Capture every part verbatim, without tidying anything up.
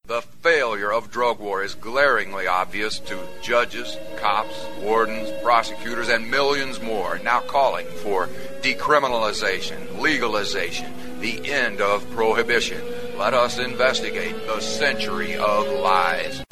The failure of drug war is glaringly obvious to judges, cops, wardens, prosecutors, and millions more now calling for decriminalization, legalization, the end of prohibition. Let us investigate the century of lies.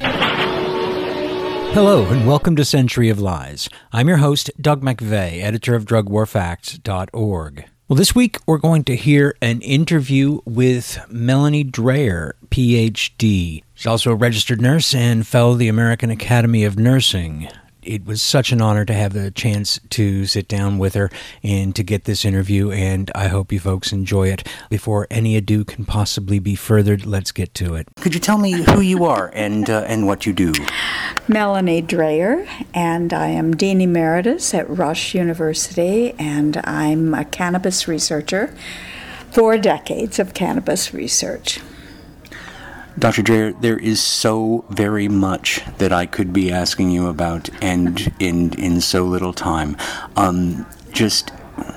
Hello, and welcome to Century of Lies. I'm your host, Doug McVeigh, editor of drug war facts dot org. Well, this week we're going to hear an interview with Melanie Dreyer, P H D. She's also a registered nurse and fellow of the American Academy of Nursing. It was such an honor to have the chance to sit down with her and to get this interview, and I hope you folks enjoy it. Before any ado can possibly be furthered, let's get to it. Could you tell me who you are and uh, and what you do? Melanie Dreyer, and I am Dean Emeritus at Rush University, and I'm a cannabis researcher. Four decades of cannabis research. Doctor Dreyer, there is so very much that I could be asking you about, and in in so little time. Um, just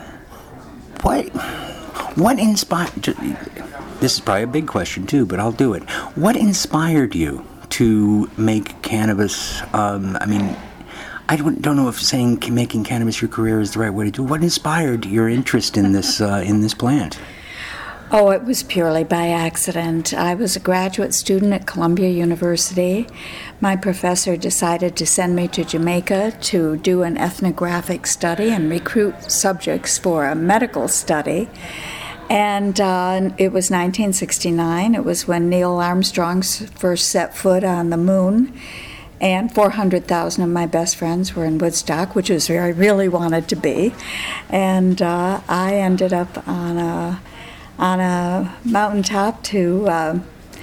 what what inspired? This is probably a big question too, but I'll do it. What inspired you to make cannabis? Um, I mean, I don't, don't know if saying making cannabis your career is the right way to do it. What inspired your interest in this uh, in this plant? Oh, it was purely by accident. I was a graduate student at Columbia University. My professor decided to send me to Jamaica to do an ethnographic study and recruit subjects for a medical study. And uh, it was nineteen sixty-nine. It was when Neil Armstrong first set foot on the moon. And four hundred thousand of my best friends were in Woodstock, which was where I really wanted to be. And uh, I ended up on a on a mountaintop to uh,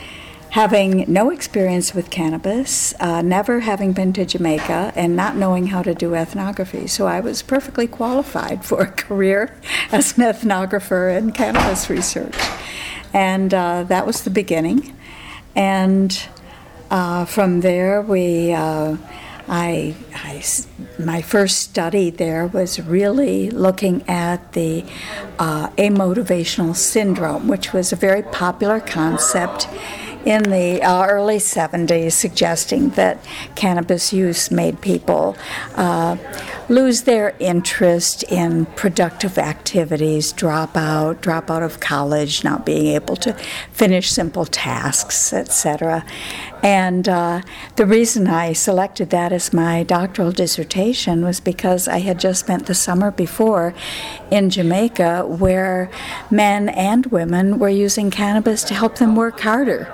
having no experience with cannabis, uh, never having been to Jamaica, and not knowing how to do ethnography. So I was perfectly qualified for a career as an ethnographer in cannabis research. And uh, that was the beginning. And uh, from there, we... Uh, I, I, my first study there was really looking at the uh, amotivational syndrome, which was a very popular concept in the uh, early seventies, suggesting that cannabis use made people uh, lose their interest in productive activities, drop out, drop out of college, not being able to finish simple tasks, et cetera. And uh, the reason I selected that as my doctoral dissertation was because I had just spent the summer before in Jamaica, where men and women were using cannabis to help them work harder.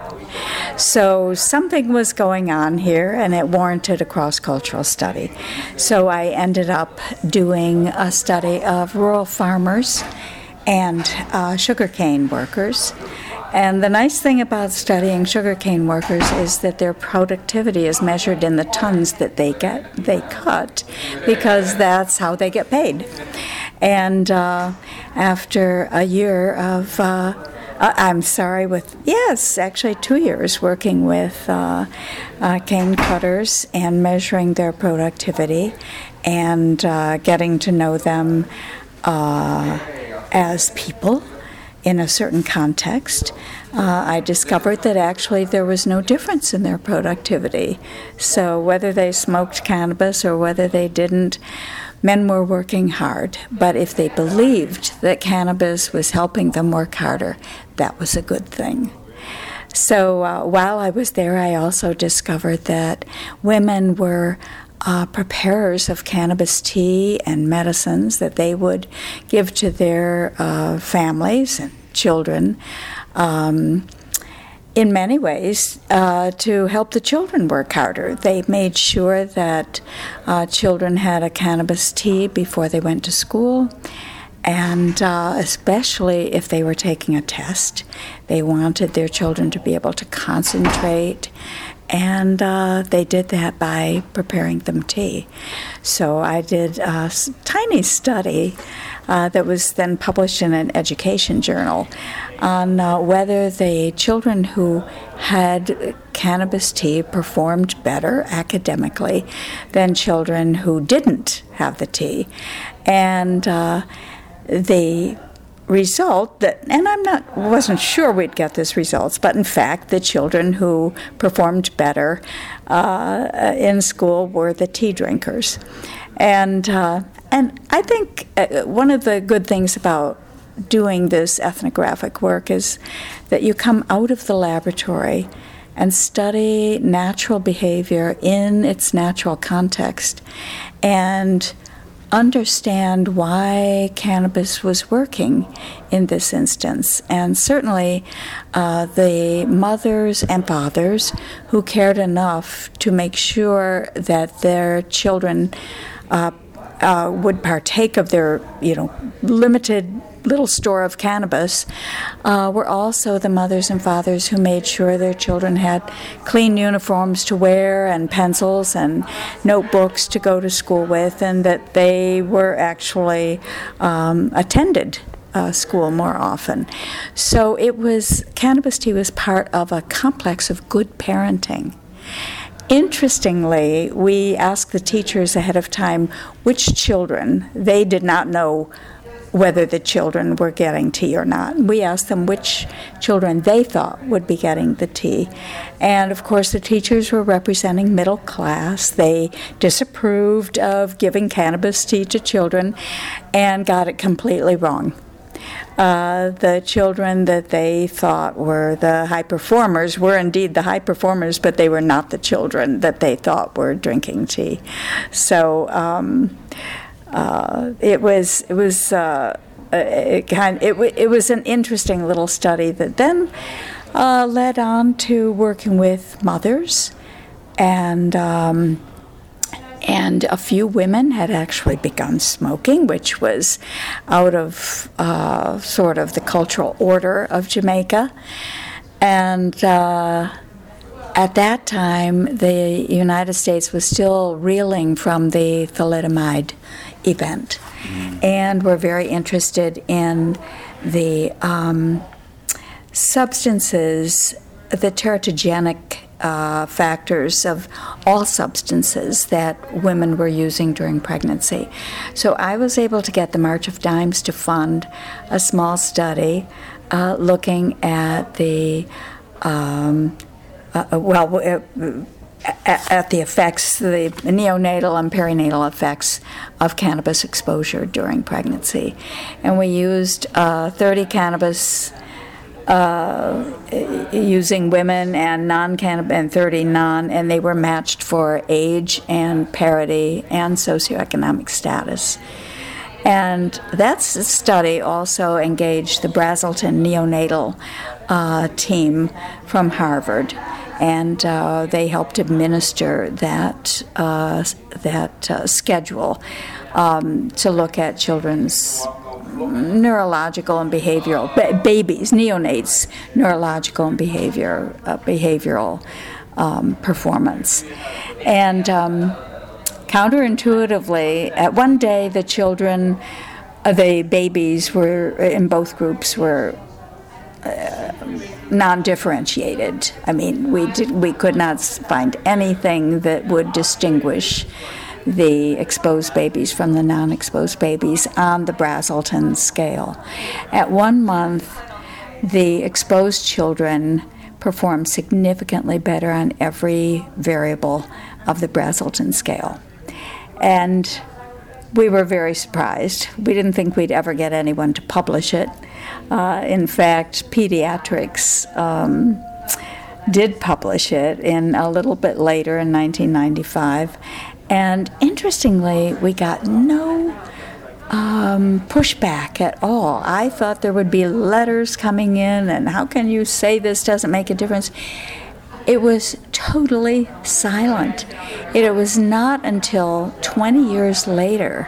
So something was going on here, and it warranted a cross-cultural study. So I ended up doing a study of rural farmers and uh, sugarcane workers. And the nice thing about studying sugarcane workers is that their productivity is measured in the tons that they get, they cut, because that's how they get paid. And uh, after a year of uh, Uh, I'm sorry, with, yes, actually two years working with uh, uh, cane cutters and measuring their productivity and uh, getting to know them uh, as people in a certain context, uh, I discovered that actually there was no difference in their productivity. So whether they smoked cannabis or whether they didn't, men were working hard. But if they believed that cannabis was helping them work harder, that was a good thing. So uh, while I was there, I also discovered that women were uh, preparers of cannabis tea and medicines that they would give to their uh, families and children, um, in many ways, uh, to help the children work harder. They made sure that uh, children had a cannabis tea before they went to school, and uh, especially if they were taking a test, they wanted their children to be able to concentrate, and uh, they did that by preparing them tea. So I did a tiny study uh, that was then published in an education journal on uh, whether the children who had cannabis tea performed better academically than children who didn't have the tea. And uh, the result that, and I'm not wasn't sure we'd get this results, but in fact, the children who performed better uh, in school were the tea drinkers, and uh, and I think uh, one of the good things about doing this ethnographic work is that you come out of the laboratory and study natural behavior in its natural context and understand why cannabis was working in this instance. And certainly uh, the mothers and fathers who cared enough to make sure that their children uh, uh, would partake of their, you know, limited little store of cannabis uh, were also the mothers and fathers who made sure their children had clean uniforms to wear and pencils and notebooks to go to school with, and that they were actually um, attended uh, school more often. So it was, cannabis tea was part of a complex of good parenting. Interestingly, we asked the teachers ahead of time which children, they did not know whether the children were getting tea or not. We asked them which children they thought would be getting the tea. And of course, the teachers were representing middle class. They disapproved of giving cannabis tea to children and got it completely wrong. Uh, the children that they thought were the high performers were indeed the high performers, but they were not the children that they thought were drinking tea. So um, uh, it was it was uh, it kind it it was an interesting little study that then uh, led on to working with mothers, and. Um, And a few women had actually begun smoking, which was out of uh, sort of the cultural order of Jamaica. And uh, at that time, the United States was still reeling from the thalidomide event, mm. and were very interested in the um, substances, the teratogenic Uh, factors of all substances that women were using during pregnancy. So I was able to get the March of Dimes to fund a small study uh, looking at the, um, uh, well, uh, at, at the effects, the neonatal and perinatal effects of cannabis exposure during pregnancy. And we used uh, thirty cannabis Uh, using women and non-cannabis, and thirty non, and they were matched for age and parity and socioeconomic status. And that study also engaged the Brazelton neonatal uh, team from Harvard, and uh, they helped administer that uh, that uh, schedule um, to look at children's neurological and behavioral ba- babies, neonates, neurological and behavior uh, behavioral um, performance, and um, counterintuitively, at one day the children, uh, the babies were in both groups were uh, non-differentiated. I mean, we did we could not find anything that would distinguish the exposed babies from the non-exposed babies on the Brazelton scale. At one month, the exposed children performed significantly better on every variable of the Brazelton scale. And we were very surprised. We didn't think we'd ever get anyone to publish it. Uh, in fact, Pediatrics um, did publish it in a little bit later in nineteen ninety-five. And interestingly, we got no um, pushback at all. I thought there would be letters coming in, and how can you say this doesn't make a difference? It was totally silent. It was not until twenty years later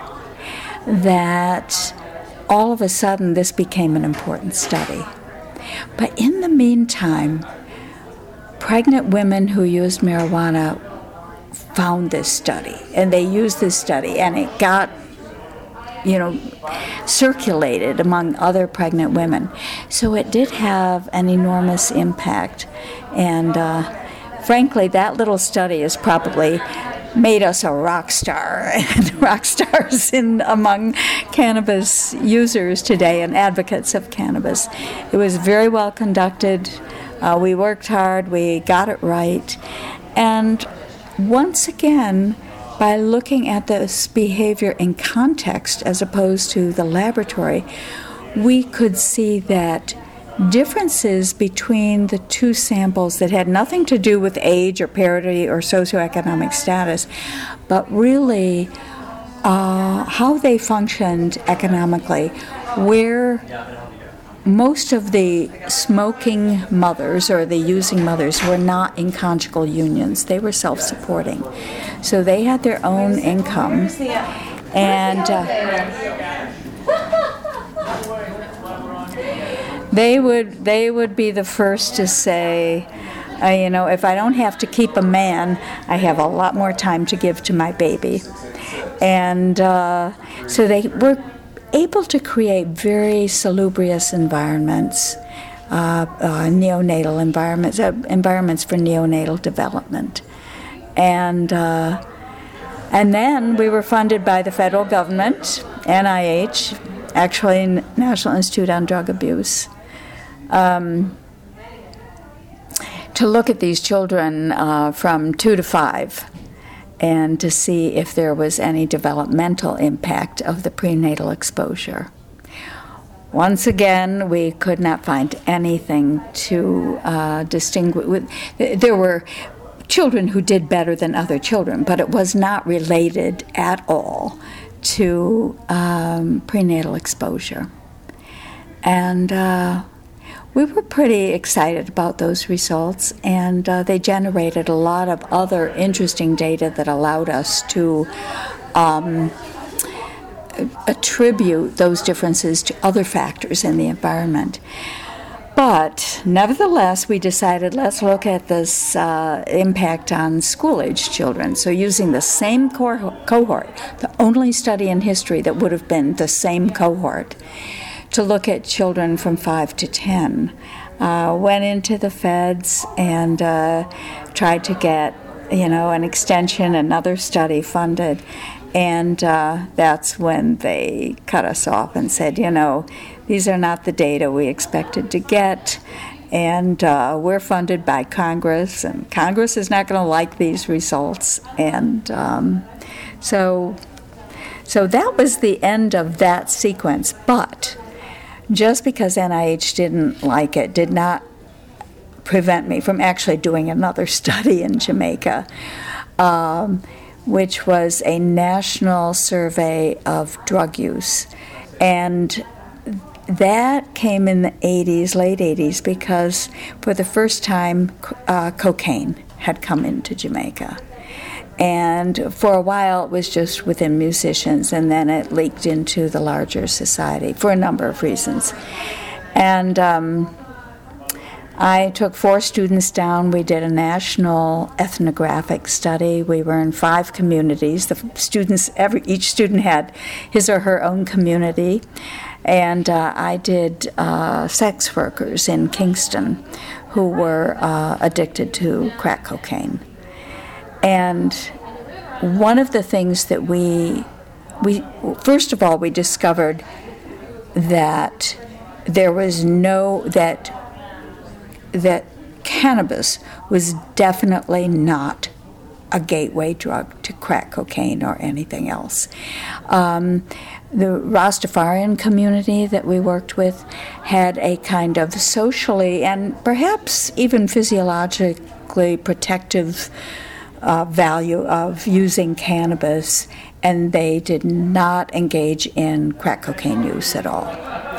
that all of a sudden this became an important study. But in the meantime, pregnant women who used marijuana found this study, and they used this study, and it got, you know, circulated among other pregnant women. So it did have an enormous impact, and uh, frankly, that little study is probably made us a rock star, and rock stars in among cannabis users today and advocates of cannabis. It was very well conducted. Uh, we worked hard. We got it right. And once again, by looking at this behavior in context as opposed to the laboratory, we could see that differences between the two samples that had nothing to do with age or parity or socioeconomic status, but really uh, how they functioned economically, where most of the smoking mothers or the using mothers were not in conjugal unions. They were self-supporting. So they had their own income. And uh, they would they would be the first to say, uh, you know, if I don't have to keep a man, I have a lot more time to give to my baby. And uh, so they were able to create very salubrious environments, uh, uh, neonatal environments, uh, environments for neonatal development. And uh, and then we were funded by the federal government, N I H, actually National Institute on Drug Abuse, um, to look at these children uh, from two to five and to see if there was any developmental impact of the prenatal exposure. Once again, we could not find anything to uh, distinguish. There were children who did better than other children, but it was not related at all to um, prenatal exposure. And uh, we were pretty excited about those results, and uh, they generated a lot of other interesting data that allowed us to um, attribute those differences to other factors in the environment. But nevertheless, we decided let's look at this uh, impact on school-age children. So using the same co- cohort, the only study in history that would have been the same cohort, to look at children from five to ten. Uh, went into the feds and uh, tried to get, you know, an extension, another study funded. And uh, that's when they cut us off and said, you know, these are not the data we expected to get, and uh, we're funded by Congress, and Congress is not going to like these results. And um, so, so that was the end of that sequence. But just because N I H didn't like it did not prevent me from actually doing another study in Jamaica, um, which was a national survey of drug use. And that came in the eighties, late eighties, because for the first time uh, cocaine had come into Jamaica. And for a while it was just within musicians, and then it leaked into the larger society for a number of reasons. And um, I took four students down. We did a national ethnographic study. We were in five communities. The students, every each student had his or her own community. And uh, I did uh, sex workers in Kingston who were uh, addicted to crack cocaine. And one of the things that we, we first of all, we discovered that there was no, that that cannabis was definitely not a gateway drug to crack cocaine or anything else. Um, the Rastafarian community that we worked with had a kind of socially and perhaps even physiologically protective uh, value of using cannabis, and they did not engage in crack cocaine use at all.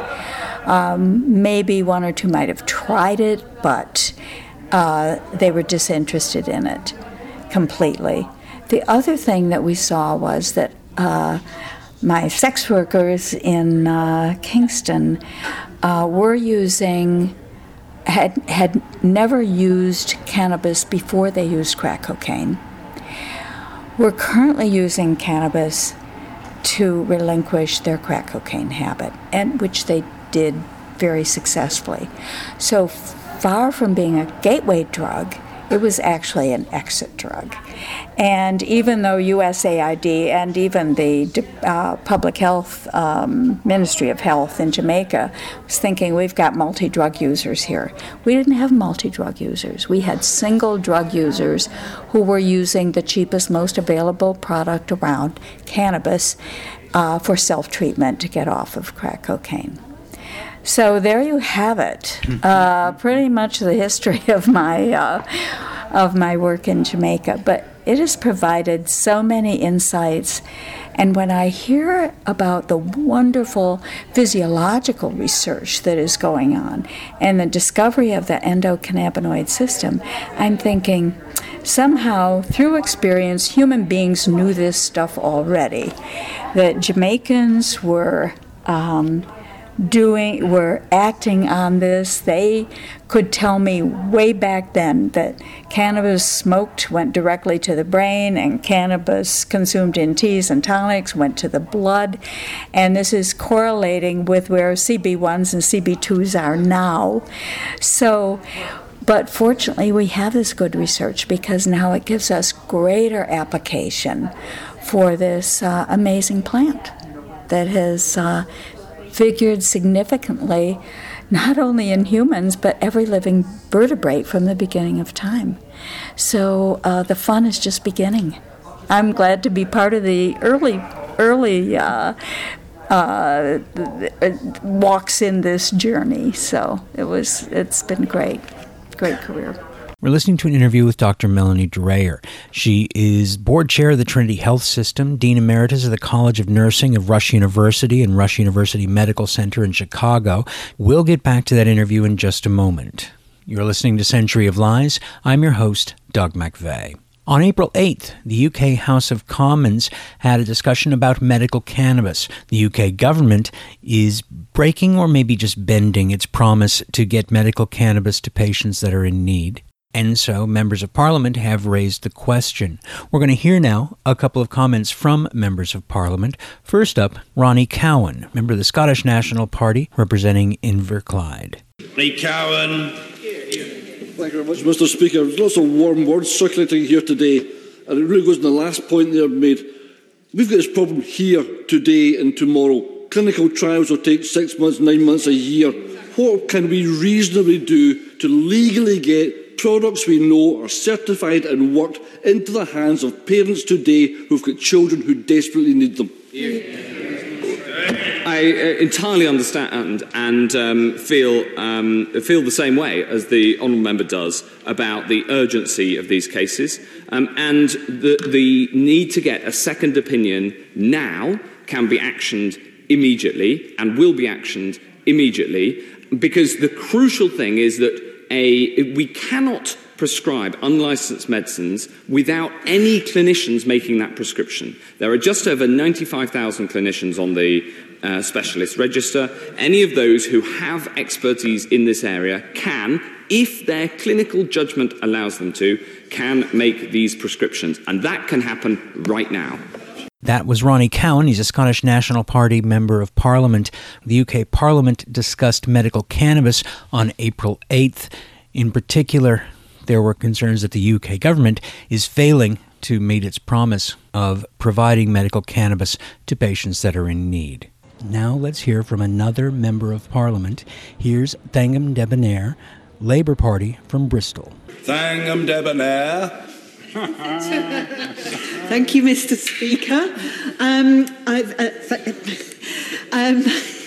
Um, maybe one or two might have tried it, but uh, they were disinterested in it completely. The other thing that we saw was that uh, my sex workers in uh, Kingston uh, were using, had, had never used cannabis before they used crack cocaine. We're currently using cannabis to relinquish their crack cocaine habit, and which they did very successfully. So far from being a gateway drug, It was actually an exit drug. And even though U S A I D and even the uh, Public Health um, Ministry of Health in Jamaica was thinking, we've got multi-drug users here. We didn't have multi-drug users. We had single drug users who were using the cheapest, most available product around, cannabis, uh, for self-treatment to get off of crack cocaine. So there you have it. Uh, pretty much the history of my uh, of my work in Jamaica. But it has provided so many insights. And when I hear about the wonderful physiological research that is going on and the discovery of the endocannabinoid system, I'm thinking somehow through experience, human beings knew this stuff already. That Jamaicans were um, doing, were acting on this. They could tell me way back then that cannabis smoked went directly to the brain, and cannabis consumed in teas and tonics went to the blood. And this is correlating with where C B ones and C B twos are now. So, but fortunately we have this good research because now it gives us greater application for this uh, amazing plant that has uh, figured significantly not only in humans but every living vertebrate from the beginning of time. So uh, the fun is just beginning. I'm glad to be part of the early early uh, uh, walks in this journey. So it was it's been great, great career. We're listening to an interview with Doctor Melanie Dreyer. She is board chair of the Trinity Health System, Dean Emeritus of the College of Nursing of Rush University and Rush University Medical Center in Chicago. We'll get back to that interview in just a moment. You're listening to Century of Lies. I'm your host, Doug McVeigh. On April eighth, the U K House of Commons had a discussion about medical cannabis. The U K government is breaking or maybe just bending its promise to get medical cannabis to patients that are in need. And so members of Parliament have raised the question. We're going to hear now a couple of comments from members of Parliament. First up, Ronnie Cowan, member of the Scottish National Party, representing Inverclyde. Ronnie Cowan. Thank you very much, Mister Speaker. There's lots of warm words circulating here today, and it really goes to the last point there made. We've got this problem here today and tomorrow. Clinical trials will take six months, nine months, a year. What can we reasonably do to legally get products we know are certified and worked into the hands of parents today who've got children who desperately need them? I uh, entirely understand and um, feel um, feel the same way as the honourable member does about the urgency of these cases um, and the, the need to get a second opinion now can be actioned immediately and will be actioned immediately, because the crucial thing is that A, we cannot prescribe unlicensed medicines without any clinicians making that prescription. There are just over ninety-five thousand clinicians on the uh, specialist register. Any of those who have expertise in this area can, if their clinical judgment allows them to, can make these prescriptions. And that can happen right now. That was Ronnie Cowan. He's a Scottish National Party member of Parliament. The U K Parliament discussed medical cannabis on April eighth. In particular, there were concerns that the U K government is failing to meet its promise of providing medical cannabis to patients that are in need. Now let's hear from another member of Parliament. Here's Thangam Debonair, Labour Party from Bristol. Thangam Debonair. Thank you, Mister Speaker. Um, I, uh, th- um,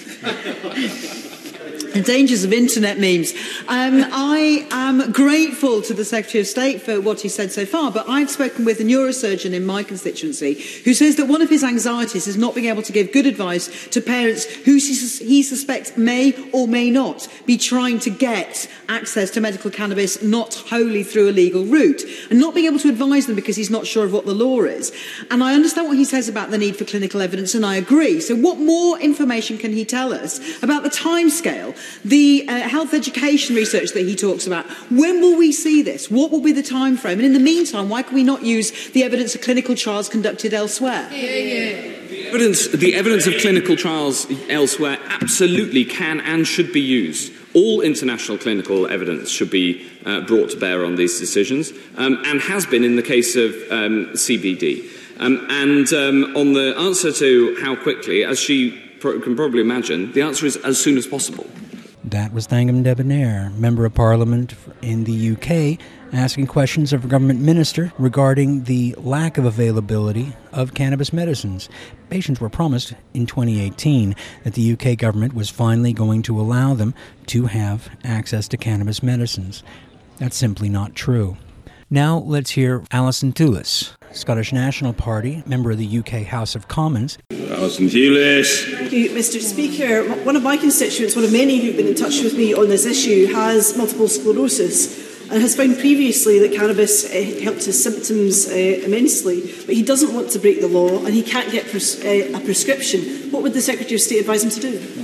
the dangers of internet memes. Um, I am grateful to the Secretary of State for what he said so far, but I've spoken with a neurosurgeon in my constituency who says that one of his anxieties is not being able to give good advice to parents who he suspects may or may not be trying to get access to medical cannabis not wholly through a legal route, and not being able to advise them because he's not sure of what the law is. And I understand what he says about the need for clinical evidence, and I agree. So what more information can he tell us about the timescale, the uh, health education research that he talks about? When will we see this? What will be the time frame? And in the meantime, why can we not use the evidence of clinical trials conducted elsewhere? Yeah, yeah. evidence, the evidence of clinical trials elsewhere absolutely can and should be used. All international clinical evidence should be uh, brought to bear on these decisions, um, and has been in the case of um, C B D. Um, and um, on the answer to how quickly, as she pro- can probably imagine, the answer is as soon as possible. That was Thangam Debonair, Member of Parliament in the U K, asking questions of a government minister regarding the lack of availability of cannabis medicines. Patients were promised in twenty eighteen that the U K government was finally going to allow them to have access to cannabis medicines. That's simply not true. Now let's hear Alison Thulis, Scottish National Party, member of the U K House of Commons. Alison Thulis. Thank you, Mister Speaker. One of my constituents, one of many who've been in touch with me on this issue, has multiple sclerosis and has found previously that cannabis uh, helped his symptoms uh, immensely, but he doesn't want to break the law and he can't get pres- uh, a prescription. What would the Secretary of State advise him to do?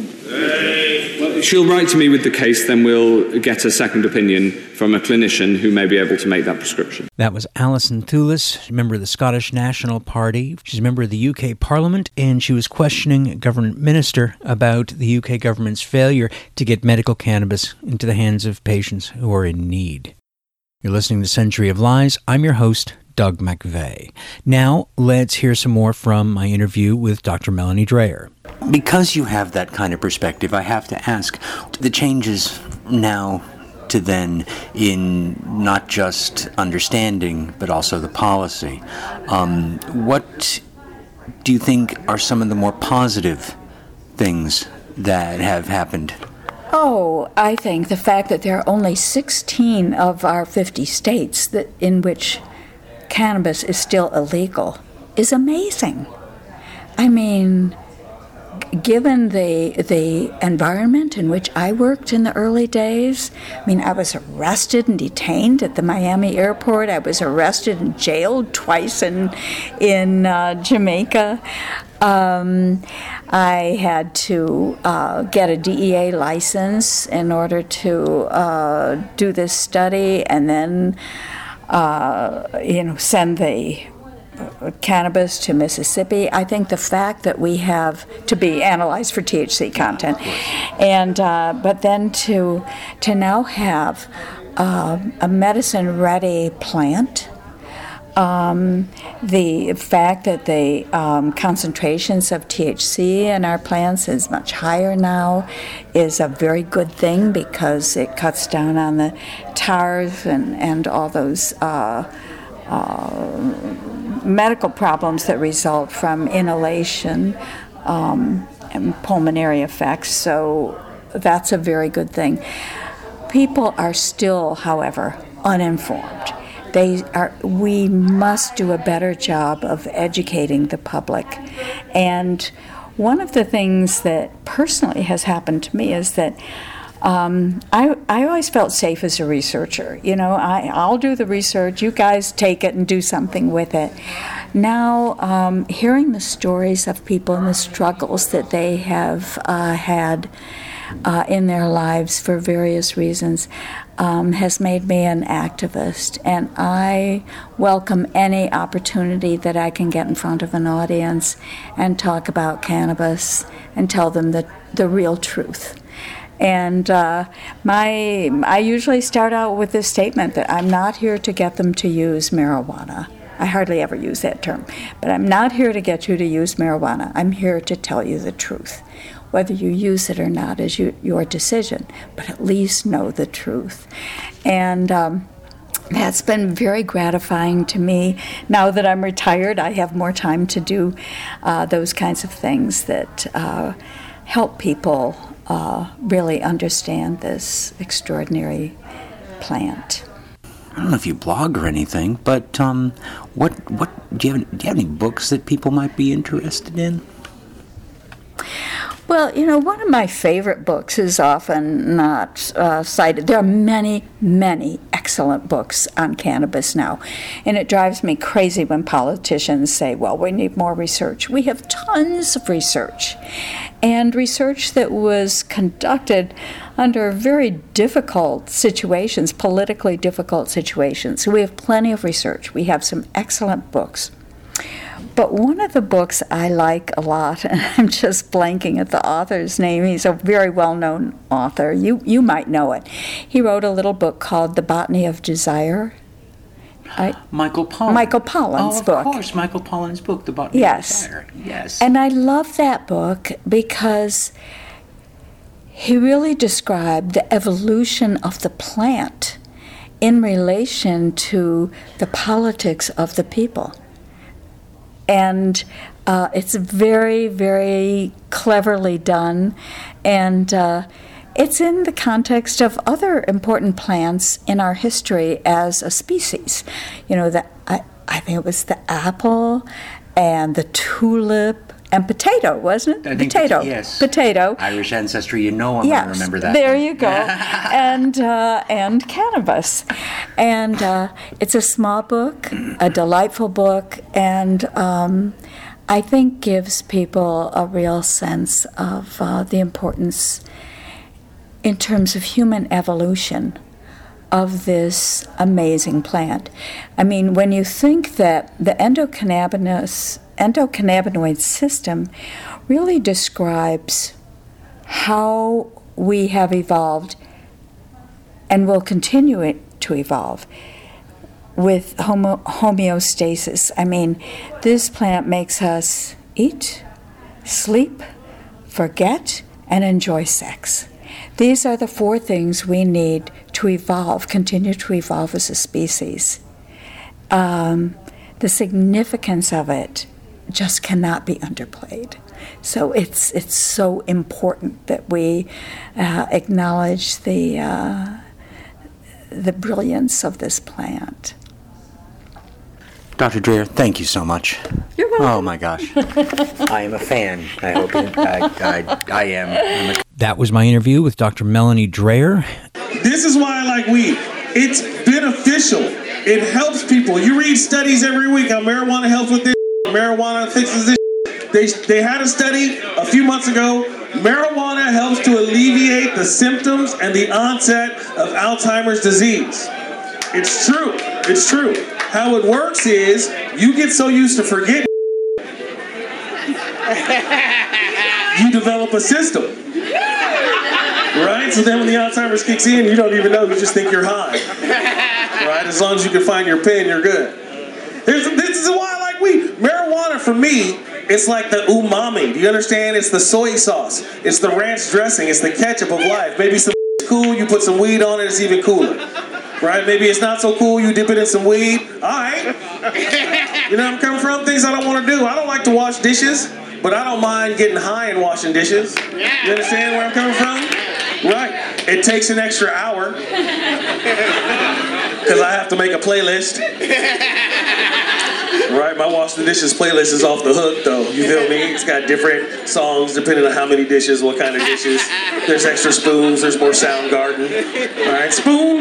Well, she'll write to me with the case, then we'll get a second opinion from a clinician who may be able to make that prescription. That was Alison Thulis, member of the Scottish National Party. She's a member of the U K Parliament, and she was questioning a government minister about the U K government's failure to get medical cannabis into the hands of patients who are in need. You're listening to Century of Lies. I'm your host, Doug McVeigh. Now, let's hear some more from my interview with Doctor Melanie Dreyer. Because you have that kind of perspective, I have to ask, the changes now to then in not just understanding, but also the policy, um, what do you think are some of the more positive things that have happened? Oh, I think the fact that there are only sixteen of our fifty states that in which cannabis is still illegal is amazing. I mean, g- given the the environment in which I worked in the early days, I mean, I was arrested and detained at the Miami airport. I was arrested and jailed twice in in uh, Jamaica. Um, I had to uh, get a D E A license in order to uh, do this study, and then uh, you know send the cannabis to Mississippi. I think the fact that we have to be analyzed for T H C content, and uh, but then to to now have uh, a medicine-ready plant. Um, the fact that the um, concentrations of T H C in our plants is much higher now is a very good thing because it cuts down on the tars and, and all those uh, uh, medical problems that result from inhalation um, and pulmonary effects. So that's a very good thing. People are still, however, uninformed. They are. We must do a better job of educating the public. And one of the things that personally has happened to me is that um, I, I always felt safe as a researcher. You know, I, I'll do the research, you guys take it and do something with it. Now, um, hearing the stories of people and the struggles that they have uh, had uh, in their lives for various reasons, Um, has made me an activist, and I welcome any opportunity that I can get in front of an audience and talk about cannabis and tell them the, the real truth. And uh, my I usually start out with this statement that I'm not here to get them to use marijuana. I hardly ever use that term, but I'm not here to get you to use marijuana. I'm here to tell you the truth. Whether you use it or not is you, your decision, but at least know the truth. And um, that's been very gratifying to me. Now that I'm retired, I have more time to do uh, those kinds of things that uh, help people uh, really understand this extraordinary plant. I don't know if you blog or anything, but um, what what do you have, do you have any books that people might be interested in? Well, you know, one of my favorite books is often not uh, cited. There are many, many excellent books on cannabis now, and it drives me crazy when politicians say, well, we need more research. We have tons of research, and research that was conducted under very difficult situations, politically difficult situations. So we have plenty of research. We have some excellent books. But one of the books I like a lot, and I'm just blanking at the author's name. He's a very well-known author. You you might know it. He wrote a little book called The Botany of Desire. I, Michael Pollan. Michael Pollan's oh, of book. Of course, Michael Pollan's book, The Botany yes. of Desire. Yes. And I love that book because he really described the evolution of the plant in relation to the politics of the people. And uh, it's very, very cleverly done. And uh, it's in the context of other important plants in our history as a species. You know, the, I, I think it was the apple and the tulip and potato, wasn't it? I think potato. Yes. Potato. Irish ancestry, you know I'm yes, going to remember that. There one. you go. and uh, and cannabis. And uh, it's a small book, a delightful book, and um, I think gives people a real sense of uh, the importance in terms of human evolution of this amazing plant. I mean, when you think that the endocannabinoids, endocannabinoid system really describes how we have evolved and will continue it to evolve with homo- homeostasis. I mean, this plant makes us eat, sleep, forget, and enjoy sex. These are the four things we need to evolve, continue to evolve as a species. Um, the significance of it just cannot be underplayed. So it's it's so important that we uh, acknowledge the uh, the brilliance of this plant. Doctor Dreher, thank you so much. You're welcome. Oh my gosh, I am a fan. I hope you, I, I, I am. A... That was my interview with Doctor Melanie Dreher. This is why I like weed. It's beneficial. It helps people. You read studies every week how marijuana helps with this, marijuana fixes this. They, they had a study a few months ago. Marijuana helps to alleviate the symptoms and the onset of Alzheimer's disease. It's true. It's true. How it works is you get so used to forgetting, you develop a system. Right? So then when the Alzheimer's kicks in, you don't even know. You just think you're high. Right? As long as you can find your pen, you're good. There's, this is why I like weed. Marijuana, for me, it's like the umami. Do you understand? It's the soy sauce. It's the ranch dressing. It's the ketchup of life. Maybe some cool, you put some weed on it, it's even cooler. Right? Maybe it's not so cool, you dip it in some weed. All right. You know where I'm coming from? Things I don't want to do. I don't like to wash dishes, but I don't mind getting high and washing dishes. You understand where I'm coming from? Right. It takes an extra hour because I have to make a playlist. Right, my Wash the Dishes playlist is off the hook, though. You feel me? It's got different songs depending on how many dishes, what kind of dishes. There's extra spoons, there's more Soundgarden. All right, Spoon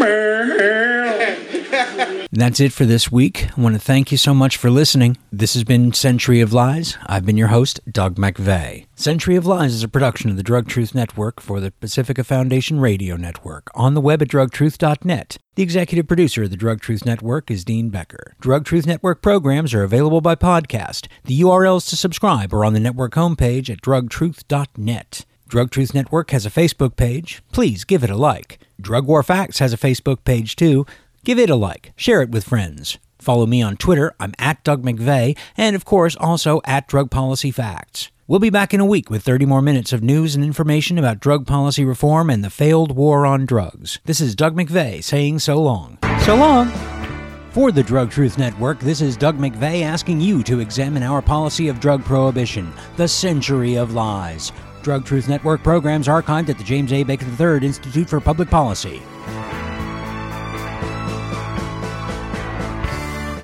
That's it for this week. I want to thank you so much for listening. This has been Century of Lies. I've been your host, Doug McVeigh. Century of Lies is a production of the Drug Truth Network for the Pacifica Foundation Radio Network, on the web at drug truth dot net. The executive producer of the Drug Truth Network is Dean Becker. Drug Truth Network programs are available by podcast. The U R Ls to subscribe are on the network homepage at drug truth dot net. Drug Truth Network has a Facebook page. Please give it a like. Drug War Facts has a Facebook page too. Give it a like. Share it with friends. Follow me on Twitter. I'm at Doug McVeigh, and of course also at Drug Policy Facts. We'll be back in a week with thirty more minutes of news and information about drug policy reform and the failed war on drugs. This is Doug McVeigh saying so long. So long! For the Drug Truth Network, this is Doug McVeigh asking you to examine our policy of drug prohibition, the Century of Lies. Drug Truth Network programs archived at the James A. Baker the third Institute for Public Policy.